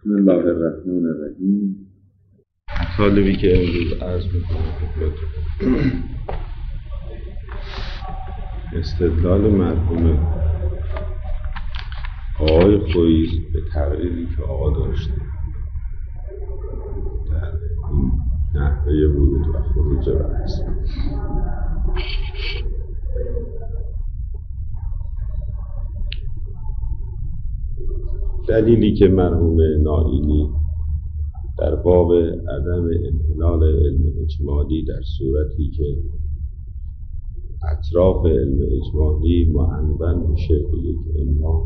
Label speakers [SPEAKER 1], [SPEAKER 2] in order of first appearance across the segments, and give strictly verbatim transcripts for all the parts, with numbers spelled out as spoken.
[SPEAKER 1] بسم الله الرحمن الرحیم.
[SPEAKER 2] مطالبی که امروز عرض میکنم خدمتتون استدلال مرحوم آقای خویی به تقریری که آقا داشته در این نحوه ورود و خروج بحث. دلیلی که مرحوم نائینی در باب عدم انحلال علم اجمالی در صورتی که اطراف علم اجمالی معنون میشه به یک علم،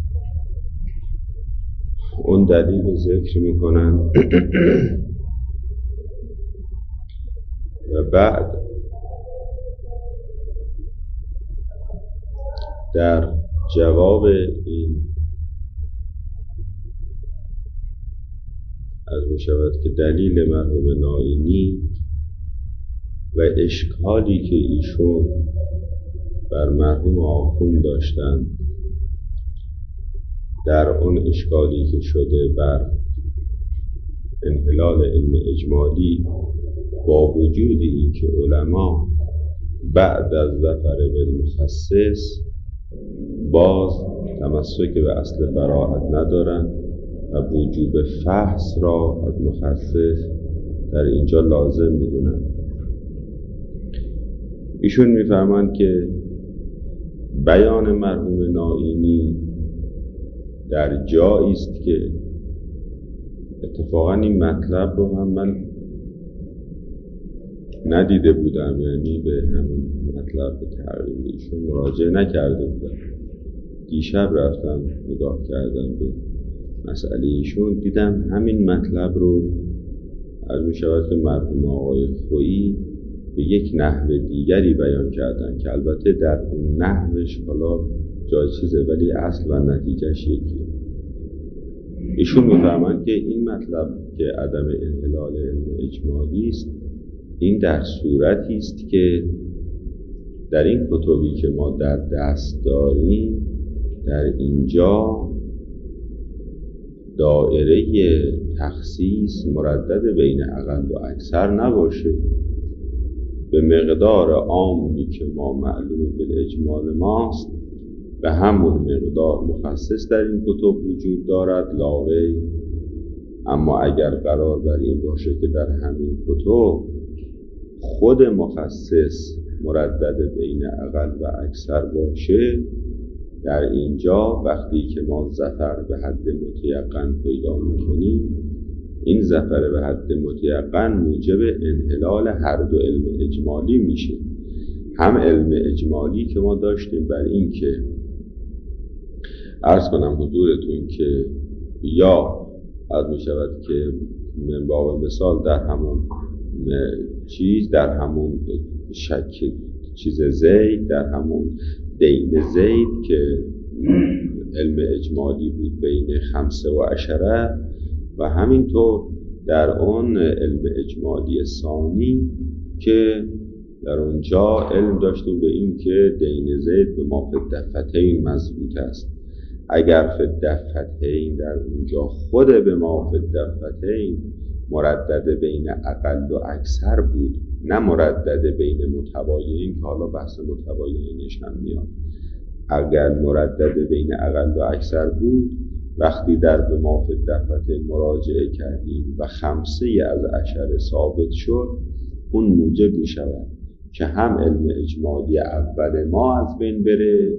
[SPEAKER 2] اون دلیل رو ذکر میکنن و بعد در جواب این از می شود که دلیل مرحوم نائینی و اشکالی که ایشون بر مرحوم آخوند داشتن، در اون اشکالی که شده بر انحلال علم اجمالی، با وجود این که علما بعد از ظفر بالمخصص باز تمسک به اصل براءت ندارن و وجوب فحص را از مخصص در اینجا لازم میدونن. ایشون میفرمایند که بیان مرحوم نائینی در جایی است که اتفاقا این مطلب رو هم من ندیده بودم، یعنی به همین مطلب به تقریب ایشون مراجعه نکرده بودم. دیشب رفتم نگاه کردم به مسئله ایشون، دیدم همین مطلب رو از می شود که مرحوم آقای خویی به یک نحو دیگری بیان کردن که البته در اون نحوش حالا جای چیزه ولی اصل و نتیجهش یکیه. ایشون می‌فرمایند که این مطلب که عدم انحلال علم اجمالی است، این در صورتی است که در این کتبی که ما در دست داریم در اینجا دائره تخصیص مردد بین اقل و اکثر نباشه، به مقدار عامی که ما معلوم بالاجمال ماست به همون مقدار مخصص در این کتب وجود دارد لا غیر. اما اگر قرار بر این باشه که در همین کتب خود مخصص مردد بین اقل و اکثر باشه، در اینجا وقتی که ما ظفر به حد متیقن پیدا میکنیم، این ظفر به حد متیقن موجب انحلال هر دو علم اجمالی میشه. هم علم اجمالی که ما داشتیم بر این که عرض کنم حضورتون که یا از می شود که من باب مثال در همون چیز در همون شک چیز زید در همون دین زید که علم اجمالی بود بین خمسه و عشره، و همینطور در اون علم اجمالی ثانی که در اونجا علم داشتیم به این که دین زید به ما فدفتین مضبوط است. اگر فدفتین در اونجا خود به ما فدفتین مردد بین اقل و اکثر بود، نه مردد بین متباینین که حالا بحث متباینینش هم میاد. اگر مردد بین اقل و اکثر بود، وقتی در به ما فدفتین مراجعه کردیم و خمسه از عشره ثابت شد، اون موجب می شود که هم علم اجمالی اول ما از بین بره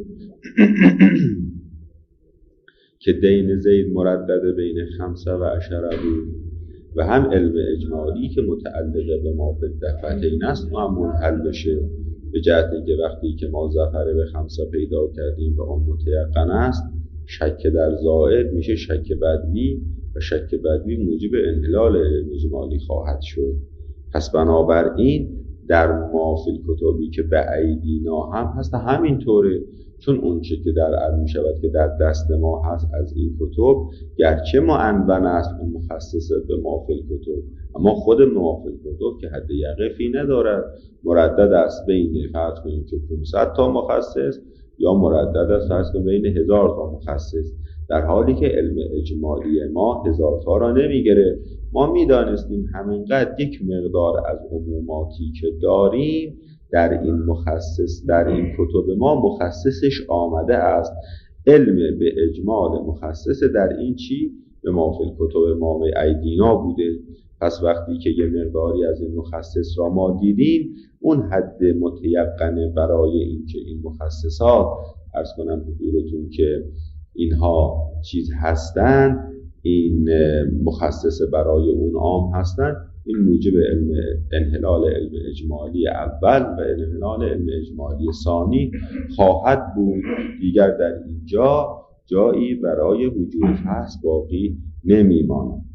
[SPEAKER 2] که دین زید مردد بین خمسه و عشره بود، و هم علم اجمالی که متعلق به ما فدفتین است و هم منحل بشه، به جهتی که وقتی که ما ظفر به خمسه پیدا کردیم و اون متیقن است، شک در زائد میشه شک بدوی و شک بدوی موجب انحلال علم اجمالی خواهد شد. پس بنابراین در مافل کتابی که به ایدینا هم هست همینطوره، چون اون چه که در علم شود که در دست ما هست از این کتب گرچه معنون است اون مخصص به مافل کتب، اما خود مافل کتب که حد یقفی ندارد، مردد است بین فرض کنیم که پانصد تا مخصص یا مردد است فرض کنیم بین هزار تا مخصص. در حالی که علم اجمالی ما هزار تا را نمیگیره. ما میدانستیم همینقدر یک مقدار از عموماتی که داریم در این مخصص در این کتب ما مخصصش آمده است. علم به اجمال مخصص در این چی؟ به ما فی الکتب ما به ایدینا بوده. پس وقتی که یه مقداری از این مخصص را ما دیدیم، اون حد متیقنه برای این که این مخصصات عرض کنم حضورتون که اینها چیز هستند، این مخصص برای اون عام هستند، این موجب علم انحلال علم اجمالی اول و انحلال علم اجمالی ثانی خواهد بود. دیگر در اینجا جایی برای وجود فصل باقی نمیماند.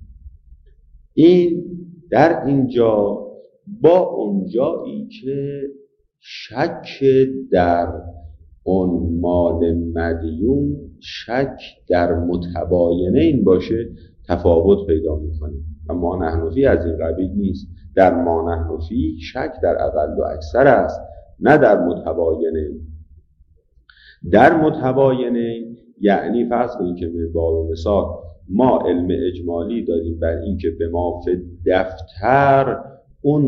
[SPEAKER 2] این در اینجا با اونجایی که شک در عنوان مدیون، شک در متباینین باشه، تفاوت پیدا میکنه. اما نحنفی از این قبیل نیست. در ما نحنفی شک در اقل و اکثر است، نه در متباینین. در متباینین یعنی فرض کنید که به باب مثال ما علم اجمالی داریم بر این که به ما فی دفتر اون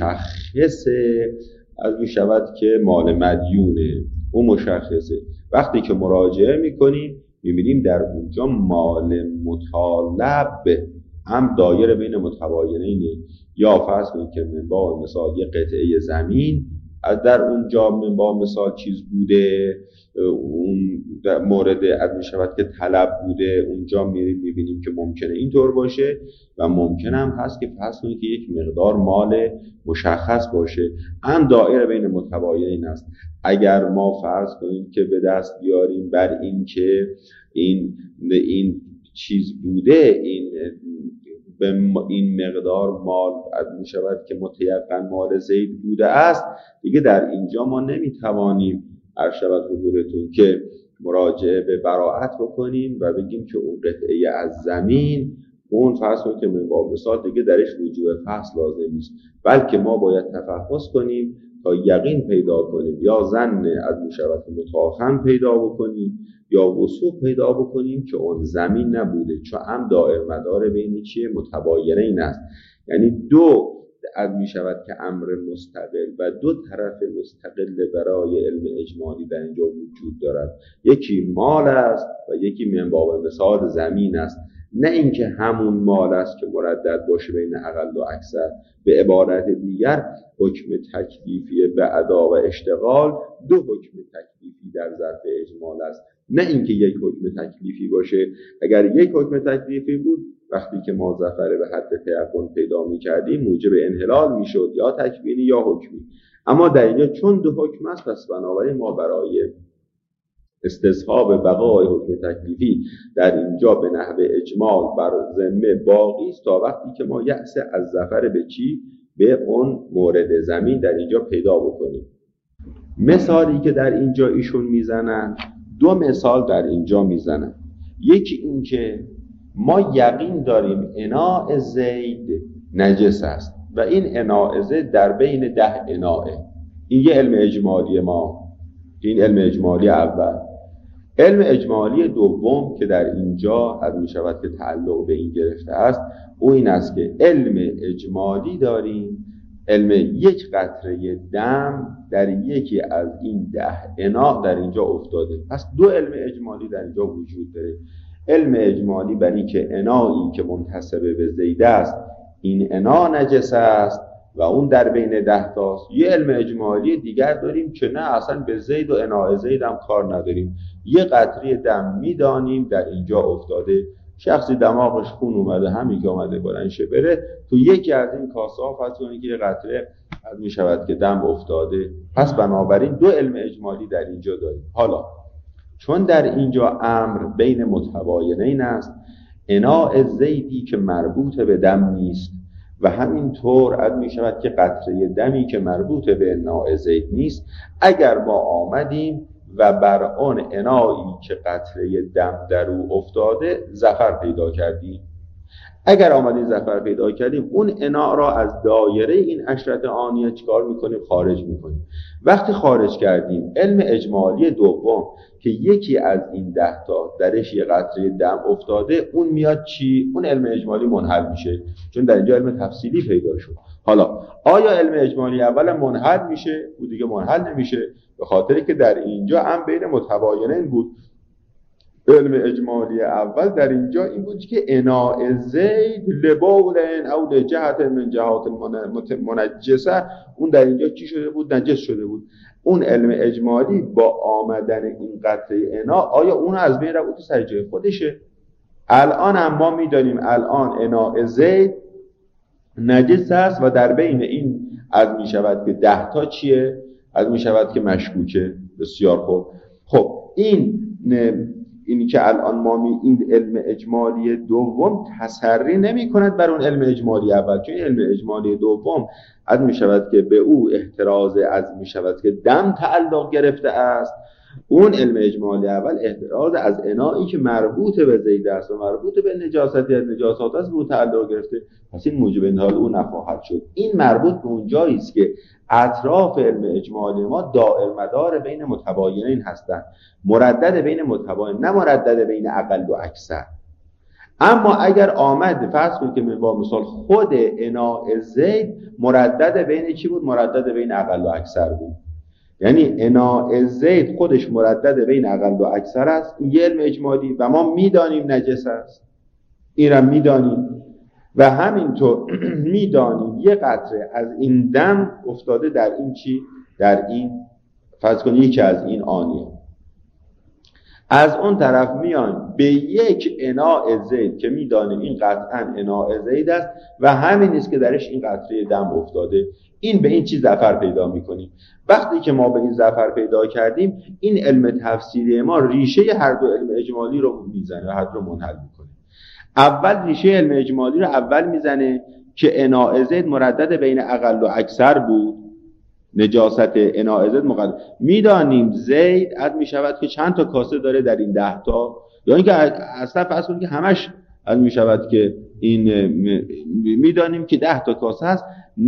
[SPEAKER 2] مشخصه از می شود که مال مدیونه، اون مشخصه. وقتی که مراجعه میکنیم میبینیم در اونجا مال مطالب هم دایره بین متباینینه. یا فرض کنید که من با مثال یه قطعه زمین در اونجا من با مثال چیز بوده، اون مورد از می شود که طلب بوده، اونجا میریم میبینیم که ممکنه اینطور باشه و ممکنه هم هست که فرض کنید که یک مقدار مال مشخص باشه. هم دایره بین متباینین است. اگر ما فرض کنیم که به دست بیاریم بر این که این این چیز بوده، این به این مقدار مال می شود که متیقن مال زید بوده است، دیگه در اینجا ما نمیتوانیم عرض شود حضورتون که مراجعه به براءت بکنیم و بگیم که اون قطعه از زمین، اون فرض کنید که من با مثال دیگه درش رجوع فصل لازم نیست، بلکه ما باید تفحص کنیم تا یقین پیدا کنیم، یا ظن از می شود متأخر پیدا بکنیم، یا وثوق پیدا بکنیم که اون زمین نبوده. چون هم دائر مدار بین چیه؟ متباینین است. یعنی دو از می شود که امر مستقل و دو طرف مستقل برای علم اجمالی در اینجا وجود دارد. یکی مال است و یکی من باب مثال زمین است. نه اینکه همون مال است که مردد باشه بین اقل و اکثر. به عبارت دیگر حکم تکلیفی به ادا و اشتغال دو حکم تکلیفی در ظرف اجمال است، نه اینکه یک حکم تکلیفی باشه. اگر یک حکم تکلیفی بود، وقتی که ما ظفر به حد تیقن پیدا می‌کردیم موجب انحلال میشد، یا تکوینی یا حکمی. اما در اینجا چون دو حکم است، پس بنابراین ما برای استصحاب بقای حکم تکلیفی در اینجا به نحو اجمال بر ذمه باقی است تا وقتی که ما یأس از ظفر به چی؟ به اون مورد زمین در اینجا پیدا بکنیم. مثالی که در اینجا ایشون میزنن، دو مثال در اینجا میزنن. یکی این که ما یقین داریم اناء زید نجس است و این اناء زید در بین ده اناءه. این یه علم اجمالی ما، این علم اجمالی اول. علم اجمالی دوم که در اینجا حد می شود که تعلق به این گرفته است، او این است که علم اجمالی داریم، علم یک قطره دم در یکی از این ده اناء در اینجا افتاده. پس دو علم اجمالی در اینجا وجود داره. علم اجمالی برای که انایی که منتسب به زید است این انا نجس است و اون در بین ده تاست. یه علم اجمالی دیگر داریم که نه، اصلا به زید و انا زید هم کار نداریم. یه قطره دم میدانیم در اینجا افتاده، شخصی دماغش خون اومده، همین که اومده بلند شه بره تو یکی از این کاسه ها، فرض کنید که یه قطره از می شود که دم افتاده. پس بنابراین دو علم اجمالی در اینجا داریم. حالا چون در اینجا امر بین متباینین است، اناء زیدی که مربوط به دم نیست و همینطور عد می شود که قطره دمی که مربوط به اناء زید نیست، اگر ما آمدیم و بر آن انایی که قطره دم در او افتاده ظفر پیدا کردیم، اگر آمدیم ظفر پیدا کردیم، اون انا را از دایره این عشرت آنیه چیکار میکنیم؟ خارج میکنیم. وقتی خارج کردیم، علم اجمالی دوم که یکی از این ده تا درش یه قطره دم افتاده، اون میاد چی؟ اون علم اجمالی منحل میشه، چون در اینجا علم تفصیلی پیدا شد. حالا آیا علم اجمالی اول منحل میشه؟ او دیگه منحل نمیشه، به خاطری که در اینجا هم بین متباینین بود. علم اجمالی اول در اینجا این بود که اناء زید لبول او لجهت من جهات منجسه، اون در اینجا چی شده بود؟ نجس شده بود. اون علم اجمالی با آمدن این قطره انا، آیا اون از بین رفت سر جای خودشه؟ الان هم ما میدانیم الان اناء زید نجس است و در بین این از میشود که ده تا چیه؟ از میشود که مشکوکه. بسیار خوب. خب این اینی که الان ما می این علم اجمالی دوم تسری نمی کند بر اون علم اجمالی اول، چون علم اجمالی دوم از می شود که به او احتراز از می شود که دم تعلق گرفته است. اون علم اجمالی اول احتراز از انایی که مربوط به زید است و مربوط به نجاستی از نجاسات است به او تعلق گرفته، پس این موجب انحال او نخواهد شد. این مربوط به اون جایی است که اطراف علم اجمالی ما دائر مدار بین متباینین هستند، مردد بین متباین، نه مردد بین اقل و اکثر. اما اگر آمد فرض کنید که با مثال خود اناء زید مردد بین چی بود؟ مردد بین اقل و اکثر بود. یعنی اناء زید خودش مردد بین اقل و اکثر است، این علم اجمالی، و ما میدانیم نجس است، این را میدانیم. و همینطور میدانیم یه قطره از این دم افتاده در این چی؟ در این فرض کنید یکی از این آنیه. از اون طرف میان به یک اناء زید که میدانیم این قطعا اناء زید است و همین است که درش این قطره دم افتاده، این به این چیز ظفر پیدا میکنیم. وقتی که ما به این ظفر پیدا کردیم، این علم تفسیری ما ریشه هر دو علم اجمالی رو میزنه و هر دو منحل میکنه. اول ریشه علم اجمالی رو اول میزنه که اناء زید مردد بین اقل و اکثر بود، نجاست اناء زید مقدر. میدانیم زید از میشود که چند تا کاسه داره در این ده تا، یا اینکه اصلا فرض کنید که همش از میشود که این میدانیم که ده تا کاسه هست،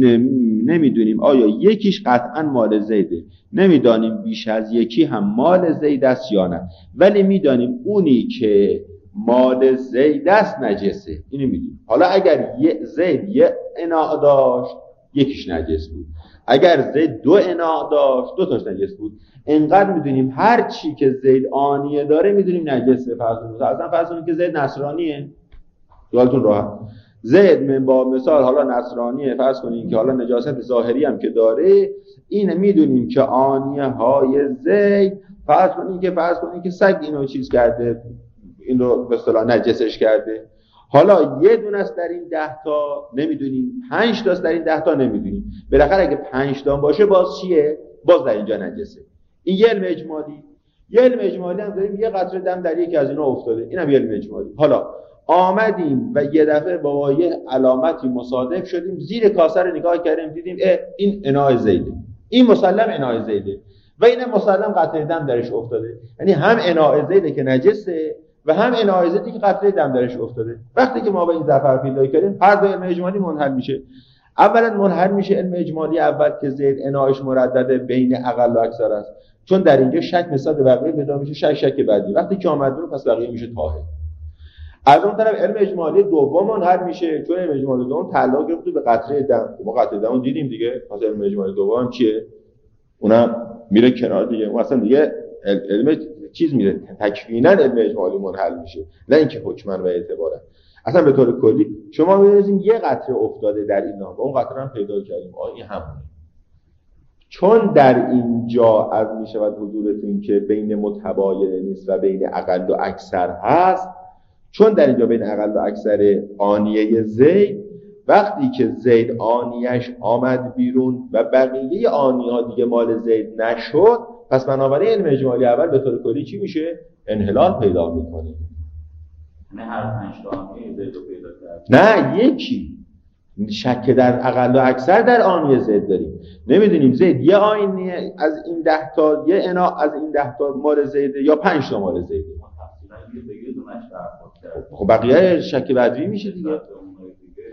[SPEAKER 2] نمیدونیم آیا یکیش قطعا مال زیده، نمیدانیم بیش از یکی هم مال زید است یا نه، ولی میدانیم اونی که مال زید است نجسه، اینو میدونیم. حالا اگر زید یه اناء داشت یکیش نجس بود، اگر زید دو اناء داشت دو تاش نجس بود. اینقدر میدونیم هر چی که زید آنیه داره میدونیم نجسه. فرض کنید اصلا فرض کنید که زید نصرانیه، خیالتون راحت، زید من با مثال حالا نصرانیه، فرض کنید که حالا نجاست ظاهری هم که داره، این میدونیم که آنیه های زید، فرض کنید که فرض کنید که سگ اینو چیز کرده، این رو به اصطلاح نجسش کرده. حالا یه دونه است در این ده تا نمیدونیم، پنج تا است در این ده تا نمیدونیم. بالاخره اگه پنج تا باشه باز چیه؟ باز در اینجا نجسه. این یه علم اجمالی. یه علم اجمالی هم داریم، یه قطره دم در یکی از اینا افتاده، اینم یه علم اجمالی. حالا آمدیم و یه دفعه با یه علامتی مصادف شدیم، زیر کاسه رو نگاه کردیم دیدیم اه این اناء زیده، این مسلم اناء زیده و این مسلم قطره دم درش افتاده. یعنی هم اناء زیده که نجسه و هم اناء زیدی که قطره دم درش افتاده. وقتی که ما به این ظفر پیدا کردیم، هر دو علم اجمالی منحل میشه. اولا منحل میشه علم اجمالی اول که زید اناءش مردد بین اقل و اکثر است، چون در اینجا شک نسبت به بقیه پیدا میشه، شک شک بعدی. وقتی که آمد رو پس بقیه میشه طاهر. از اون طرف علم اجمالی دوم منحل میشه، چون علم اجمالی دوم تعلق گرفته به قطره دم. ما قطره دمو دیدیم دیگه، پس علم اجمالی دوم چیه؟ اونم میره کنار دیگه. اون اصلا دیگه علم چیز میره تکوینا علم اجمالی منحل میشه، نه اینکه حکما و اعتبارا. اصلا به طور کلی شما می‌بینید یه قطره افتاده در این نام، اون قطره هم پیدا کردیم، آ این همونه. چون در اینجا از میشود حضورتون که بین متباین نیست و بین اقل و اکثر هست، چون در اینجا بین اقل و اکثر آنیه زید، وقتی که زید آنیهش آمد بیرون و بقیه آنیه ها دیگه مال زید نشد، پس بنابراین علم اجمالی اول به طور کلی چی میشه؟ انحلال پیدا میکنه.
[SPEAKER 3] نه هر پنج تا آنیه زید رو پیدا کرد،
[SPEAKER 2] نه یکی. شک در اقل و اکثر در آنیه زید داریم، نمیدونیم زید یه آنیه از این ده تا، یه اناء از این ده تا مال زیده یا پنج تا مال زیده. خب بقیه شک بدوی میشه دیگه.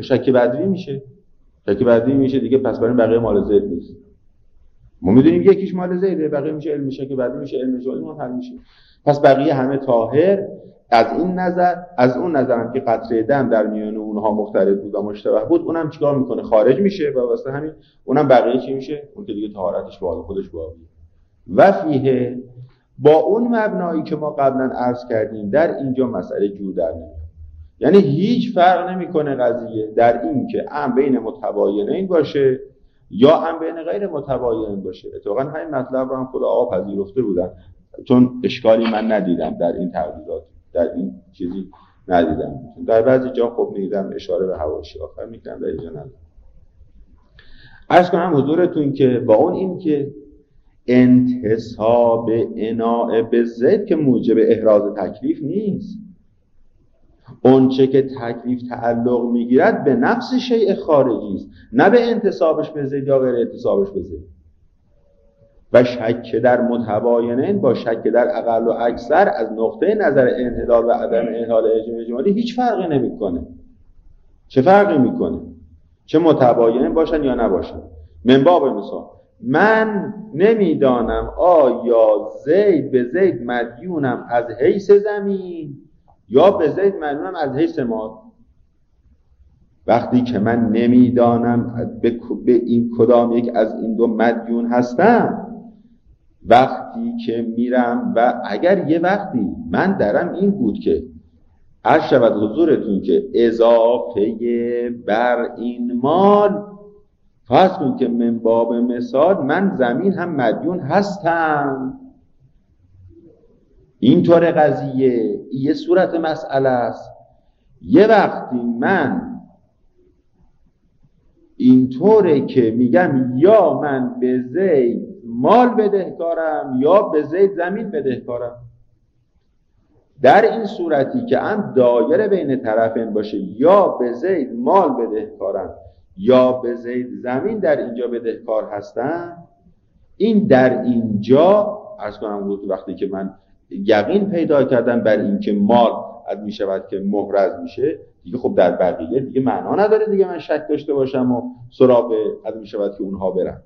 [SPEAKER 2] شک بدوی میشه. شک بدوی میشه دیگه، پس برای بقیه مال زید نیست. ما میدونیم یکیش مال زیده، بقیه میشه علم شک بدوی میشه علم جاری ما حل میشه. پس بقیه همه طاهر. از این نظر، از اون نظرم که قطره دم در میان اونها مختلف بود و مشتبه بود، اونم چیکار میکنه؟ خارج میشه و واسه همین اونم بقیه چی میشه؟ اون که دیگه طهارتش به حال خودش باقیه. و فیه، با اون مبنایی که ما قبلا عرض کردیم در اینجا مسئله جور در نمیاد. یعنی هیچ فرق نمیکنه قضیه در این که ام بین متباینین باشه یا ام بین غیر متباینین باشه. اتفاقا همین مطلب رو هم خود آقا پذیرفته بودن، چون اشکالی من ندیدم در این تغییرات، در این چیزی ندیدم. در بعضی جا خب میدیدم اشاره به حواشی آخر میکنم، در اینجا ندیدم. عرض کنم حضورتون که با اون این که انتصاب اناء به زید که موجب احراز تکلیف نیست. اون چه که تکلیف تعلق میگیرد به نفس شیء خارجی است، نه به انتصابش به زید یا غیر انتصابش به زید. و شک در متباینین با شک در اقل و اکثر از نقطه نظر انحلال و عدم انحلال اجمالی هیچ فرقی نمیکنه. چه فرقی میکنه؟ چه متباینین باشن یا نباشن. من باب مثال، من نمیدانم آیا زید به زید مدیونم از حیث زمین یا به زید مدیونم از حیث مال. وقتی که من نمیدانم به این کدام یک از این دو مدیون هستم، وقتی که میرم و اگر یه وقتی من درم این بود که عرض شود حضورتون که اضافه بر این مال، فرض کن که من باب مثال من زمین هم مدیون هستم، اینطور قضیه یه صورت مسئله است. یه وقتی من اینطوره که میگم یا من به زید مال بدهکارم یا به زید زمین بدهکارم. در این صورتی که هم دایره بین طرفین باشه، یا به زید مال بدهکارم یا به زید زمین در اینجا بدهکار هستن، این در اینجا عرض کنم وقتی که من یقین پیدا کردم بر این که مال از می شود که محرز میشه، دیگه خب در بقیه دیگه معنا نداره دیگه من شک داشته باشم و سراغ از می شود که اونها برم.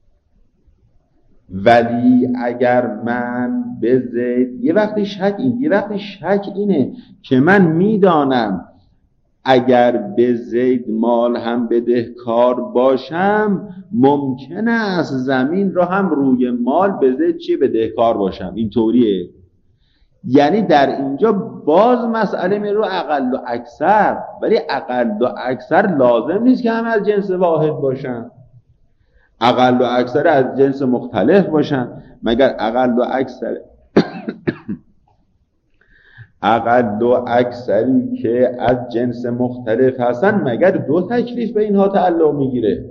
[SPEAKER 2] ولی اگر من به زید یه وقتی شک این یه وقتی شک اینه که من میدانم اگر به زید مال هم بدهکار باشم ممکن است زمین را هم روی مال به زید چی بدهکار باشم. این طوریه. یعنی در اینجا باز مسئله می رو اقل و اکثر، ولی اقل و اکثر لازم نیست که همه از جنس واحد باشن، اقل و اکثر از جنس مختلف باشن. مگر اقل و اکثر اقل و اکثری که از جنس مختلف هستن مگر دو تکلیف به اینها تعلق میگیره؟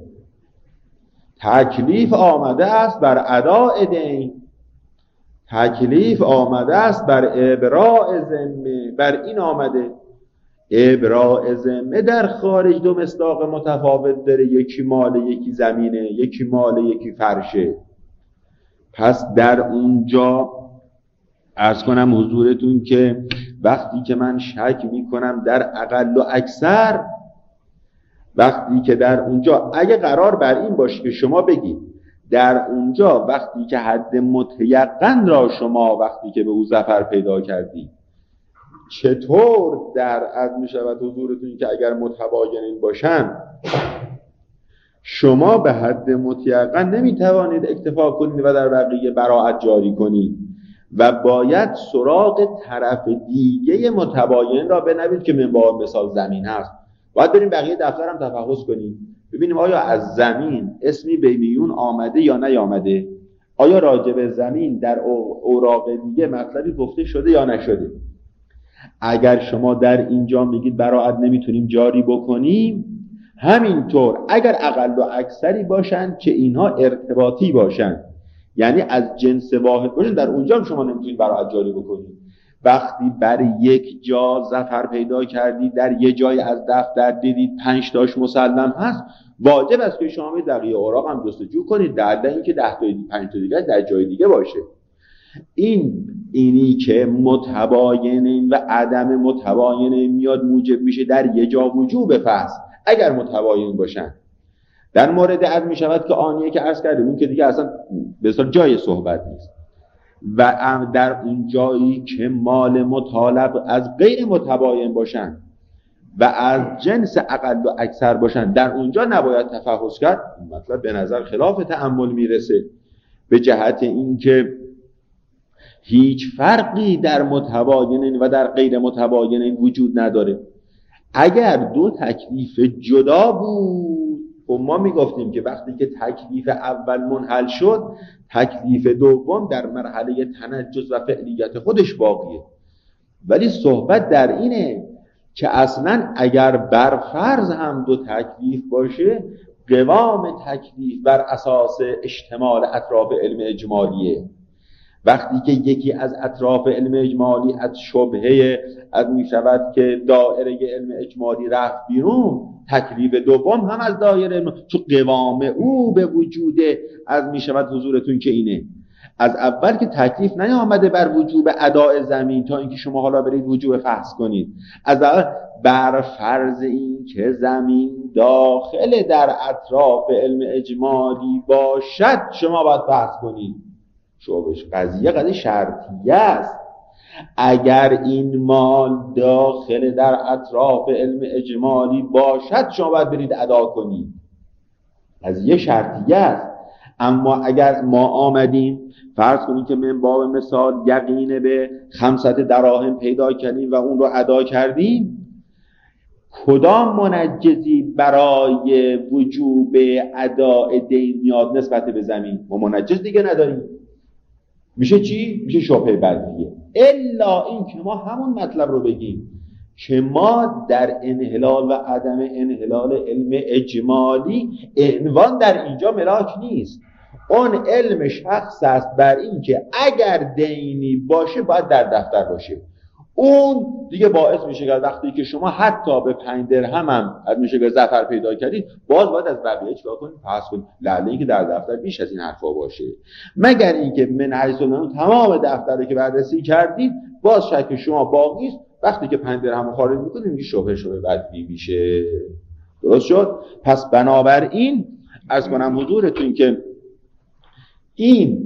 [SPEAKER 2] تکلیف آمده است بر اداء دین، تکلیف آمده است بر ابراء ذمه. بر این آمده ابراء ذمه در خارج دو مصداق متفاوت داره، یکی مال یکی زمینه، یکی مال یکی فرشه. پس در اونجا عرض کنم حضورتون که وقتی که من شک میکنم در اقل و اکثر، وقتی که در اونجا اگه قرار بر این باشه که شما بگید در اونجا وقتی که حد متیقن را شما وقتی که به او ظفر پیدا کردی، چطور در از می شود حضورتون که اگر متباینین باشن شما به حد متیقن نمی توانید اکتفا کنید و در بقیه براءت جاری کنید و باید سراغ طرف دیگه متباین را بنوید که من باب مثال زمین هست. باید بریم بقیه دفتر هم تفحص کنیم ببینیم آیا از زمین اسمی بیمیون آمده یا نیامده، آیا راجع به زمین در اوراق دیگه مطلبی گفته شده یا نشده. اگر شما در اینجا میگید براءت نمیتونیم جاری بکنیم، همینطور اگر اقل و اکثری باشن که اینها ارتباطی باشن، یعنی از جنس واحد باشن، در اونجا هم شما نمیتونید براءت جاری بکنید. وقتی بر یک جا ظفر پیدا کردید، در یک جای از دفتر دیدید پنج تاش مسلم هست، واجب است که شما به بقیه اوراق هم جستجو کنید در این که ده تا پنج تا دیگه در جای دیگه باشه. این اینی که متباینین و عدم متباینین میاد موجب میشه در یه جا وجوب فحص. اگر متباین باشن. در مورد عد می شود که آنیه که عرض کردیم، اون که دیگه اصلا به اصطلاح جای صحبت نیست. و در اون جایی که مال مطالب از غیر متباین باشن و از جنس اقل و اکثر باشن، در اونجا نباید تفحص کرد. مطلب به نظر خلاف تأمل میرسه، به جهت اینکه هیچ فرقی در متباینین و در غیر متباینین وجود نداره. اگر دو تکلیف جدا بود، و ما میگفتیم که وقتی که تکلیف اول منحل شد، تکلیف دوم در مرحله تنجز و فعلیت خودش باقیه. ولی صحبت در اینه که اصلا اگر بر فرض هم دو تکلیف باشه، قوام تکلیف بر اساس اشتمال اطراف علم اجمالیه. وقتی که یکی از اطراف علم اجمالی از شبهه از می شود که دایره علم اجمالی رفت بیرون، تکلیف دوم هم از دایره علم، چون قوام او به وجوده از می شود حضورتون که اینه. از اول که تکلیف نیامده بر وجوب اداء زمین تا اینکه شما حالا برید وجوب فحص کنید، از اول بر فرض این که زمین داخل در اطراف علم اجمالی باشد شما باید فحص کنید. شوبش قضیه قضیه شرطیه است. اگر این مال داخل در اطراف علم اجمالی باشد شما باید برید ادا کنید. قضیه شرطیه است. اما اگر ما آمدیم فرض کنیم که من باب مثال یقین به خمسط دراهم پیدا کردیم و اون رو ادا کردیم، کدام منجزی برای وجوب اداء دین میاد نسبت به زمین؟ ما منجز دیگه نداریم. میشه چی؟ میشه شبهه بدیهیه. الا این که ما همون مطلب رو بگیم که ما در انحلال و عدم انحلال علم اجمالی عنوان در اینجا ملاک نیست. اون علم شخص است بر این که اگر دینی باشه باید در دفتر باشه. اون دیگه باعث میشه که وقتی که شما حتی به پنج درهم هم از میشه که ظفر پیدا کردید، باز باید از بقیه چیکار کنید؟ پس کنید، لعله اینکه در دفتر بیش از این حرفا باشه. مگر اینکه من حیث العموم تمام دفتری که بررسی کردید باز شک شما باقی است، وقتی که پنج درهم خارج میکنید میگه شبهه شبهه بدبی میشه. درست شد؟ پس بنابراین عرض کنم حضورتون که این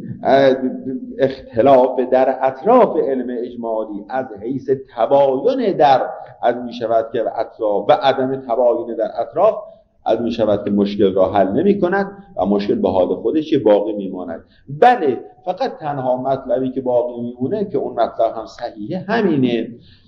[SPEAKER 2] اختلاف در اطراف علم اجمالی از حیث تباین در از می شود که اطراف و عدم تباین در اطراف از می شود که مشکل را حل نمی کند و مشکل به حال خودش باقی می ماند. بله، فقط تنها مطلبی که باقی می مونه که اون مطلب هم صحیحه همینه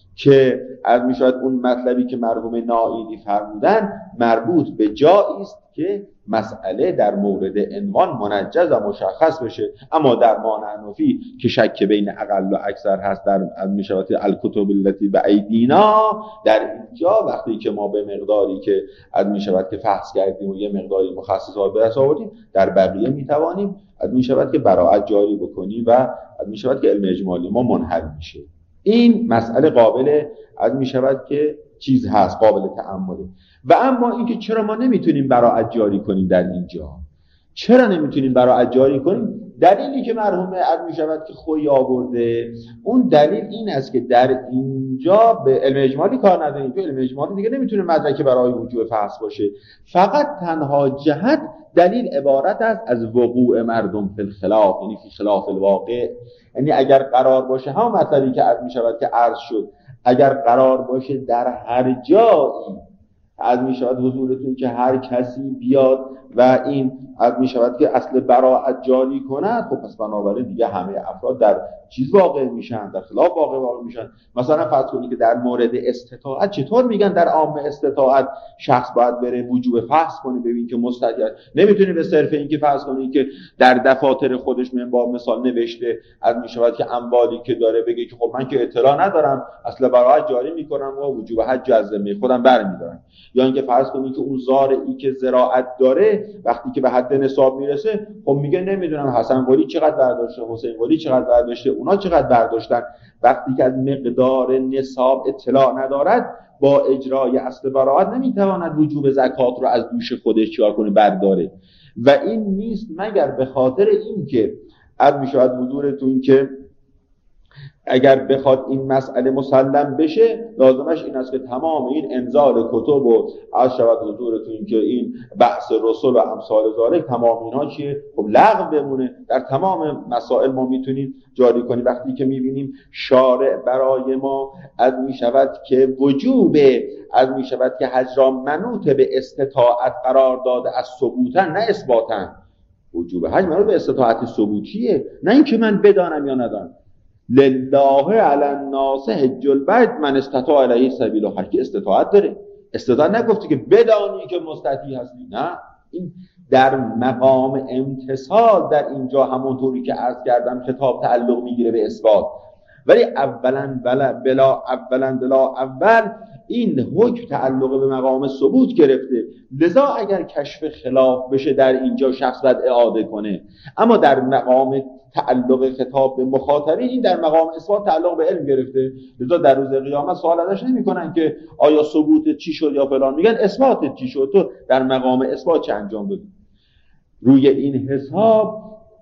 [SPEAKER 2] که از می شود اون مطلبی که مرحوم نائینی فرمودن مربوط به جایی است که مسئله در مورد عنوان منجز و مشخص بشه. اما در مانع نفی که شک بین اقل و اکثر هست در می شود الکتب التي بایدینا، در اینجا وقتی که ما به مقداری که از می شود که فحص کردیم و یه مقداری مخصصات به دست آوردیم، در بقیه می توانیم از می شود که براءت جاری بکنیم و از می شود که علم اجمالی ما منحل میشه. این مسئله قابل از می شود که چیز هست، قابل تأمله. و اما اینکه چرا ما نمیتونیم براءت جاری کنیم در اینجا؟ چرا نمیتونیم براءت جاری کنیم؟ دلیلی که مرحوم عد می شود که خوی آورده، اون دلیل این است که در اینجا به علم اجمالی کار نداریم. تو علم اجمالی دیگه نمیتونه مدرک برای وجوب فحص باشه. فقط تنها جهت دلیل عبارت است از وقوع مردم فی الخلاف، یعنی فی خلاف الواقع. یعنی اگر قرار باشه هم مطلبی که عد می شود که عرض شد، اگر قرار باشه در هر جایی از می شود حضورتون که هر کسی بیاد و این از می شود که اصل براءت جاری کند، خب پس بنابراین دیگه همه افراد در چیز واقع میشن، در خلاف واقع واقع میشن. مثلا فرض کنید که در مورد استطاعت چطور میگن در عام استطاعت شخص باید بره وجوب فحص کنه ببین که مستطیع. نمیتونی به صرف این که فرض کنید که در دفاتر خودش من با مثال نوشته از می شود که اموالی که داره بگه که خب من که اطلاع ندارم اصل براءت جاری میکنم و وجوب حج از ذمه خودم برمیدارم. یا اینکه فرض کنید که اون زارعی که زراعت داره وقتی که به حد نصاب میرسه خب میگه نمیدونم حسن قلی چقدر برداشته، حسین قلی چقدر برداشته، اونا چقدر برداشتن. وقتی که از مقدار نصاب اطلاع ندارد با اجرای اصل براءت نمیتواند وجوب زکات رو از دوش خودش چیکار کنه؟ برداره. و این نیست مگر به خاطر این که از میشود حضورتون که اگر بخواد این مسئله مسلم بشه لازمش این است که تمام این انزال کتب و از شود حضورتون که این بحث رسول و امثال ذالک تمام اینها چیه؟ خب لغو بمونه. در تمام مسائل ما میتونیم جاری کنیم. وقتی که میبینیم شارع برای ما از میشود که وجوب از میشود که حج را منوط به استطاعت قرار داده از ثبوتن نه اثباتن. وجوب حج منوط به استطاعت ثبوتیه، نه اینکه من بدانم یا ندانم. لله علی الناس حج البیت من استطاع الیه سبیلا. هر کی استطاعت داره. استطاعت نگفتی که بدانی که مستطیع هستی، نه، این در مقام امتثال در اینجا همونطوری که عرض کردم خطاب تعلق میگیره به اثبات. ولی اولا بلا بلا اولا بلا اول این حکم تعلق به مقام ثبوت گرفته، لذا اگر کشف خلاف بشه در اینجا شخص باید اعاده کنه. اما در مقام تعلق خطاب به مخاطبین این در مقام اثبات تعلق به علم گرفته، لذا در روز قیامت سوال ازش نمی‌کنن که آیا ثبوت چی شد یا فلان، میگن اثبات چی شد، تو در مقام اثبات چه انجام دادی. روی این حساب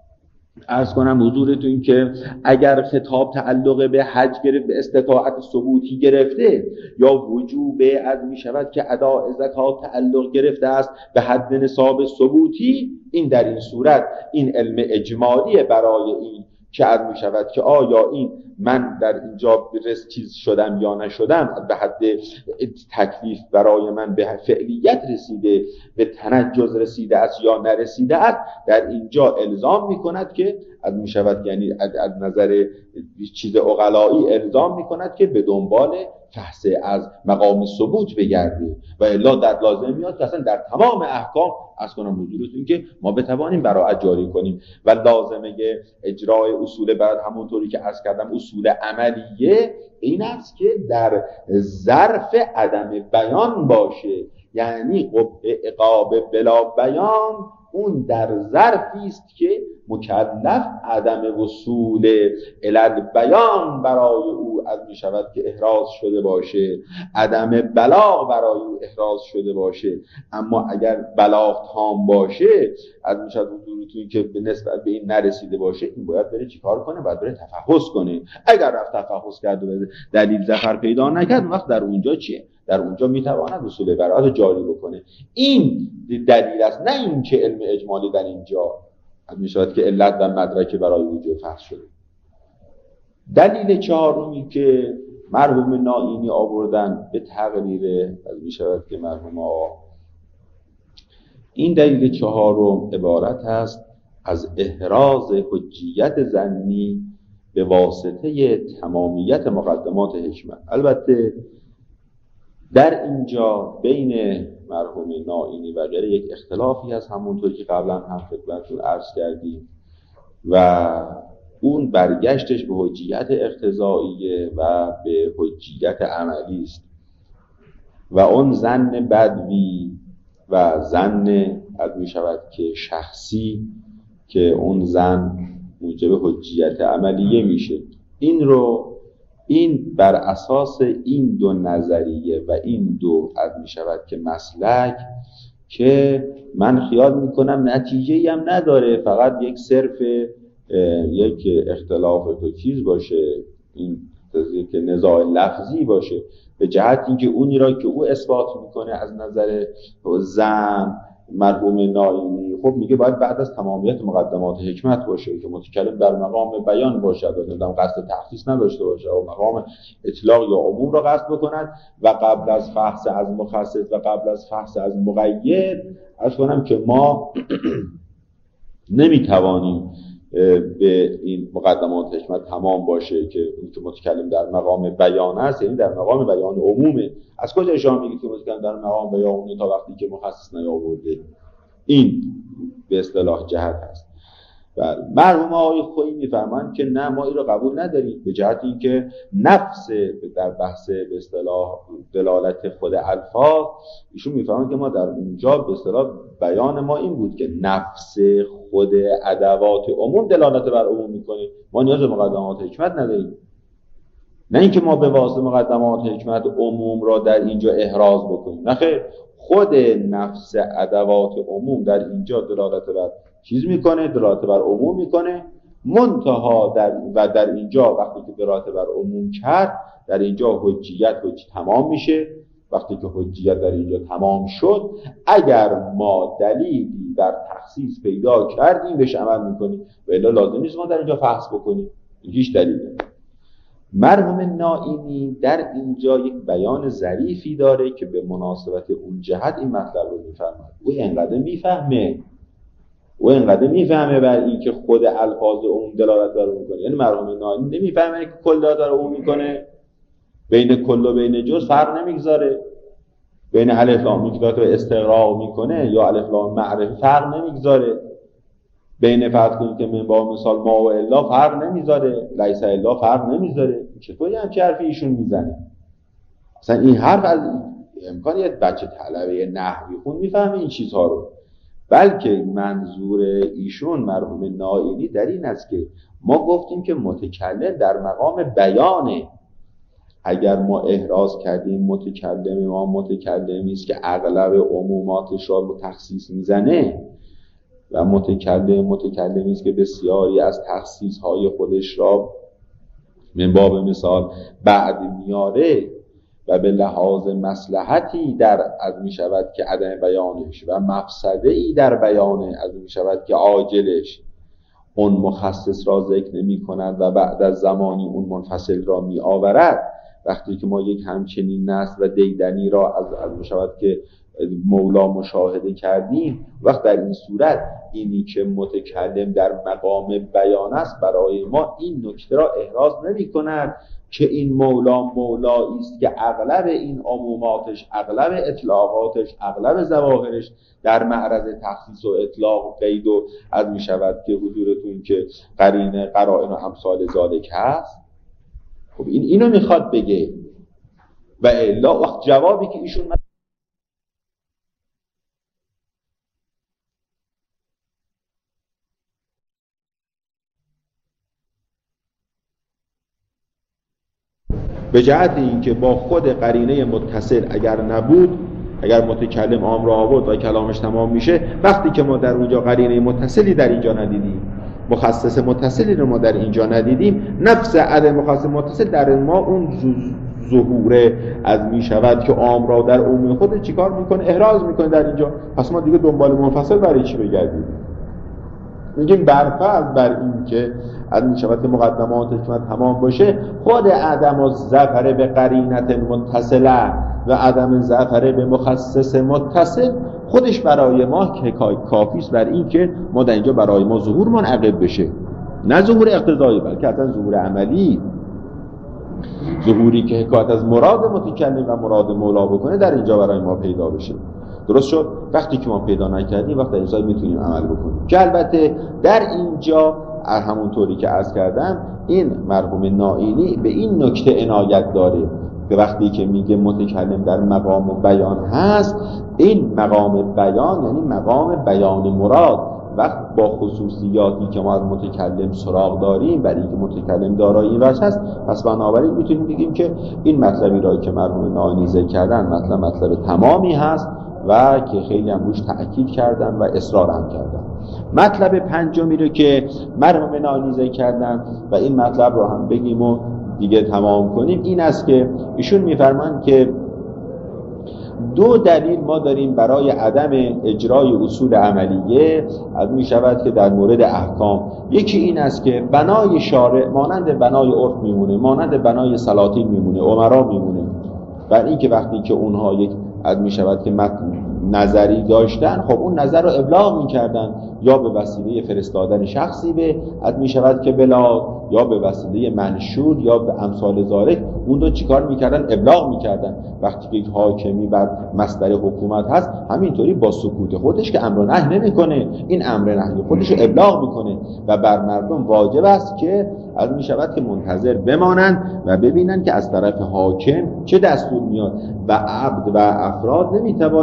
[SPEAKER 2] عرض کنم حضورتون که اگر خطاب تعلق به حج گرفت به استطاعت ثبوتی گرفته یا وجوب از می شود که اداء زکات تعلق گرفته است به حد نصاب ثبوتی، این در این صورت این علم اجمالی برای این که از می شود که آیا این من در اینجا رس چیز شدم یا نشدم، به حد تکلیف برای من به فعلیت رسیده، به تنجز رسیده است یا نرسیده است، در اینجا الزام می کند که از می شود یعنی از نظر چیز عقلایی الزام می کند که به دنبال فحص از مقام ثبوت بگرده و الا در لازم میاد که اصلا در تمام احکام از کنم حضورتون که ما بتوانیم براعت جاری کنیم و لازمه اجرای اصول بعد همونطوری که عرض کردم اصول عملیه این است که در ظرف عدم بیان باشه، یعنی عقاب بلا بیان اون در ظرفی است که مکلف عدم وصول علل بیان برای او از می شود که احراز شده باشه، عدم بلاغ برای او احراز شده باشه. اما اگر بلاغ تام باشه از می شود حضورتون که به نسبت به این نرسیده باشه، این باید بره چیکار کنه؟ باید بره تفحص کنه. اگر رفت تفحص کرد و دلیل ظفر پیدا نکرد، وقت در اونجا چیه؟ در اونجا میتواند اصول براعت جاری بکنه. این دلیل است، نه این که علم اجمالی در اینجا می شود که علت و مدرک برای وجود فحص شده. دلیل چهارمی که مرحوم نائینی آوردن به تقریر از می شود که مرحوم آقا، این دلیل چهارم عبارت است از احراز حجیت ظنی به واسطه تمامیت مقدمات حکمت. البته در اینجا بین مرحوم نائینی و غیره یک اختلافی هست، همونطوری که قبلا هم خدمتتون عرض کردیم، و اون برگشتش به حجیت اقتضائیه و به حجیت عملی است و اون ظن بدوی و ظن از می شود که شخصی که اون ظن موجب حجیت عملیه میشه. این رو این بر اساس این دو نظریه و این دو از می شود که مسلک که من خیال میکنم نتیجه‌ای هم نداره، فقط یک صرف یک اختلاف دو چیز باشه، این که نزاع لفظی باشه، به جهت اینکه اونی را که او اثبات میکنه از نظر ظن مرحوم نائینی خب میگه باید بعد از تمامیت مقدمات حکمت باشه که متکلم در مقام بیان باشد و نمیدونم قصد تخصیص نداشته باشه و مقام اطلاق یا عموم را قصد بکند و قبل از فحص از مخصص و قبل از فحص از مقید. عرض کنم که ما نمیتوانیم به این مقدمات حکمت تمام باشه که این که متکلم در مقام بیان است، یعنی در مقام بیان عمومه. از کجا شما میگید که متکلم در مقام بیان عمومه تا وقتی که مخصص نیاورده؟ این به اصطلاح جهت هست. و مرحوم آقای خویی میفرمایند که نه، ما این رو قبول نداریم، به جهت اینکه نفس در بحث به اصطلاح دلالت خود الفاظ ایشون میفرمایند که ما در اونجا به اصطلاح بیان ما این بود که نفس خود ادوات عموم دلالت بر عموم میکنه، ما نیاز به مقدمات حکمت نداریم. نه اینکه ما به واسطه مقدمات حکمت عموم را در اینجا احراز بکنیم، نه خیر، خود نفس ادوات عموم در اینجا دلالت بر چیز میکنه، دلالت بر عموم میکنه منتها در و در اینجا وقتی که دلالت بر عموم کرد، در اینجا حجیت حجی تمام میشه. وقتی که حجیت در اینجا تمام شد، اگر ما دلیلی بر تخصیص پیدا کردیم بهش عمل میکنیم و الا لازم نیست ما در اینجا فحص بکنیم، هیچ دلیلی. مرحوم نائینی در اینجا یک بیان ظریفی داره که به مناسبت اون جهت این مطلب رو میفهمه. او اینقدر میفهمه او اینقدر میفهمه بر این که خود الفاظ اون دلالت داره میکنه. یعنی مرحوم نائینی نمیفهمه که کل داره اون میکنه، بین کل و بین جز فرق نمیگذاره، بین الف لام که داره استقراق میکنه یا الف لام معرفه فرق نمیگذاره، بین فرض کنید که من با مثال ما و الا فرق نمیذاره، لیس الا فرق نمیذاره. چطوری هم چه حرفی ایشون میزنه؟ اصلا این حرف از امکان یه بچه طلبه نحوی خون میفهمه این چیزها رو. بلکه منظور ایشون مرحوم نائینی در این است که ما گفتیم که متکلم در مقام بیانه. اگر ما احراز کردیم متکلم ما متکلمی است که اغلب عموماتش را به تخصیص میزنه و متکلم متکلمی است که بسیاری از تخصیص‌های خودش را من باب مثال بعد میاره و به لحاظ مصلحتی در از می شود که عدم بیانش و مفسده‌ای در بیان از می شود که عاجلش اون مخصص را ذکر نمی کند و بعد از زمانی اون منفصل را می آورد. وقتی که ما یک همچنین نص و دیدنی را از از می شود که مولا مشاهده کردیم، وقت در این صورت اینی که متکلم در مقام بیان است برای ما این نکته را احراز نمی کند که این مولا مولایی است که اغلب این عموماتش، اغلب اطلاقاتش، اغلب ظواهرش در معرض تخصیص و اطلاق و قید و از می شود که حضورتون که قرینه قرائن و امثال ذالک هست. خب این اینو میخواد بگه و الا وقت جوابی که ایشون به جهت اینکه با خود قرینه متصل اگر نبود، اگر متکلم عام را آورد و کلامش تمام میشه، وقتی که ما در اونجا قرینه متصلی در اینجا ندیدیم، مخصص متصلی رو ما در اینجا ندیدیم، نفس عدم مخصص متصل در ما اون ظهوره از میشود که عام را در عموم خود چیکار میکنه؟ احراز میکنه در اینجا. پس ما دیگه دنبال منفصل برای چی بگردیم؟ میگیم برفرض بر این که از میشود که مقدمات حکمت تمام باشه، خود عدم و ظفر به قرینت متصله و عدم ظفر به مخصص متصل خودش برای ما که کافیست بر این که ما در اینجا برای ما ظهور منعقد بشه، نه ظهور اقتضایی بلکه اصلا ظهور عملی، ظهوری که حکایت از مراد متکلم و مراد مولا بکنه در اینجا برای ما پیدا بشه. درست شد؟ وقتی که ما پیدا نکردیم وقتی اینجا میتونیم عمل بکنیم که البته در اینجا همونطوری که عرض کردم این مرحوم نائینی به این نکته عنایت داره که وقتی که میگه متکلم در مقام بیان هست، این مقام بیان یعنی مقام بیان مراد. وقت با خصوصیاتی که ما از متکلم سراغ داریم برای اینکه متکلم دارای این وجه هست، پس بنابراین میتونیم بگیم که این مطلبی را که مرحوم نائینی ذکر کردن مطلب مطلب تمامی هست و که خیلی هم روش تأکید کردن و اصرار هم کردن. مطلب پنجمی رو که مرحوم نائینی ذکر کردن و این مطلب رو هم بگیم و دیگه تمام کنیم، این است که ایشون میفرمان که دو دلیل ما داریم برای عدم اجرای اصول عملیه از می شود که در مورد احکام. یکی این است که بنای شارع مانند بنای عرف میمونه، مانند بنای سلاطین میمونه، امرا میمونه، بر این که وقتی که اونها یک از می شود که نظری داشتن، خب اون نظر رو ابلاغ میکردن یا به وسیله فرستادن شخصی به از می شود که بلا، یا به وسیله منشور یا به امثال ذالک اون رو چیکار میکردن؟ ابلاغ میکردن. وقتی که یک حاکمی بر مصدر حکومت هست همینطوری با سکوت خودش که امر و نهی نمیکنه، این امر نهی خودش رو ابلاغ میکنه و بر مردم واجب است که از می شود که منتظر بمانند و ببینند که از طرف حاکم چه دستور میاد و عبد و افراد نمیتوانند به صرف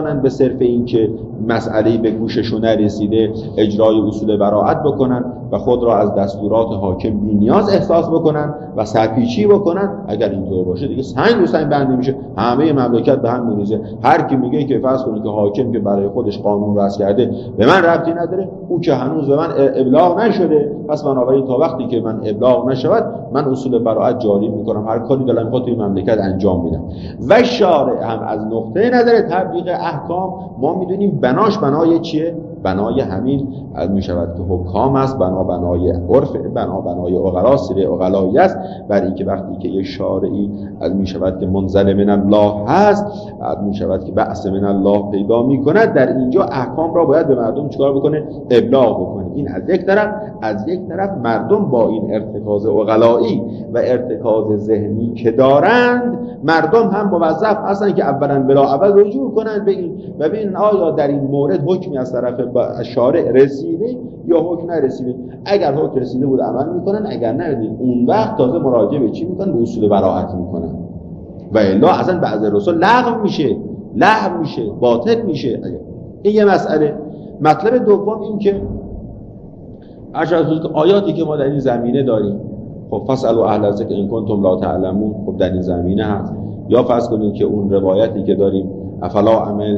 [SPEAKER 2] صرف این که مسئله‌ای به گوششون نرسیده اجرای اصول براءت بکنن و خود را از دستورات حاکم بی‌نیاز احساس بکنن و سرپیچی بکنن. اگر اینطور باشه دیگه سنگ رو سنگ بند نمیشه، همه مملکت به هم میریزه. هر کی میگه که فرض کنید که حاکم که برای خودش قانون وضع کرده به من ربطی نداره، او که هنوز به من ابلاغ نشده، پس بنابراین تا وقتی که من ابلاغ نشود من اصول براءت جاری میکنم، هر کاری دلم میخواد توی مملکت انجام میدم. و شارع هم از نقطه نظر تطبیق احکام ما میدونیم بناش بنای چیه؟ بنای همین از میشود که حکام است، بنا بنای عرف، بنا بنای عقلا، سیر عقلایی است، برای اینکه وقتی که یک شارعی از میشود که منزل من الله هست، از میشود که بعث من الله پیدا میکند، در اینجا احکام را باید به مردم چیکار بکنه؟ ابلاغ بکنه. این از یک طرف. از یک طرف مردم با این ارتکاز عقلایی و ارتکاز ذهنی که دارند، مردم هم موظف هستند که اولا بلا اول رجوع کنند به این و ببینن آیا در این مورد حکمی از طرف شارع رسیده یا حکم نرسیده. اگر حکم رسیده بود عمل میکنن، اگر نه اون وقت تازه مراجعه به چی میکنن؟ به اصول براءت میکنن. و الا اصلا بعض رسول لغو میشه، لغو میشه، باطل میشه. این یه مسئله. مطلب دوم این که اشاره آیاتی که ما در این زمینه داریم، خب فاسالوا اهل الذکر ان کنتم لا تعلمون، خب در این زمینه هست. یا فرض کنید که اون روایتی که داریم افلا عمل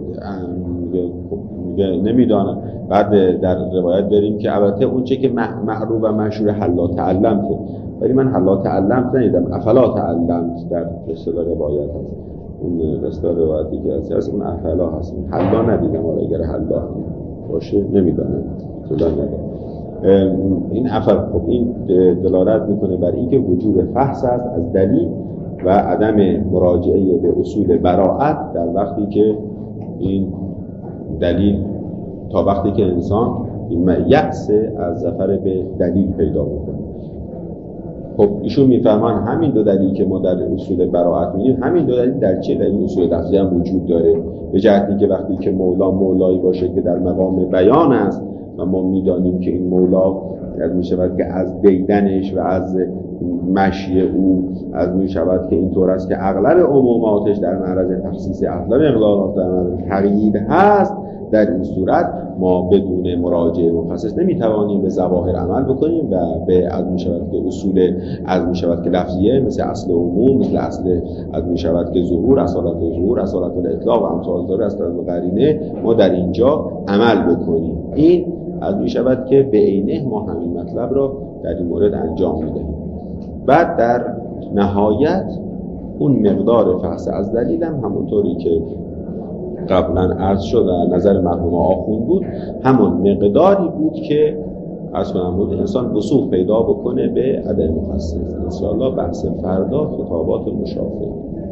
[SPEAKER 2] میگه نمیدانم، بعد در روایت داریم که البته اون چه که معروف و مشهور حلا تعلمت، ولی من حلا تعلمت ندیدم، افلا تعلمت در اصطلاح روایت هست. اون اصطلاح روایتی که هست اون افلا هست، حلا ندیدم. ولی اگر حلا باشه نمیدانم، اطلاع ندارم. این افل خب این دلالت میکنه بر اینکه وجوب فحص است از دلیل و عدم مراجعه به اصول براءت در وقتی که این دلیل، تا وقتی که انسان یأس از ظفر به دلیل پیدا میکنه. خب ایشون میفهمن همین دو دلیل که ما در اصول براءت می‌بینیم، همین دو دلیل در چه؟ در این اصول لفظی هم وجود داره. به جهتی که وقتی که مولا مولایی باشه که در مقام بیان است و ما میدانیم که این مولا از میشود که از دیدنش و از مشی او از میشود که اینطور است که اغلب عموماتش در معرض تخصیص، اغلب اقدارات در معرض تقیید هست. در این صورت ما بدون مراجعه مخصص نمیتوانیم به ظواهر عمل بکنیم و به از میشود که اصول از میشود که لفظیه مثل اصل عموم، مثل اصل از میشود که ظهور، اصالت ظهور، اصالت الاطلاق و امثال داره از طریق قرینه ما در اینجا عمل بکنیم. این از میشود که به عینه ما همین مطلب را در این مورد انجام میدهیم. بعد در نهایت اون مقدار فحص از دلیل هم همونطوری که قبلا عرض شد و نظر مرحوم آخوند بود، همون مقداری بود که از کنم بود انسان وسوق پیدا بکنه به عدم مخصص. انشاءالله بحث فردا خطابات مشافه.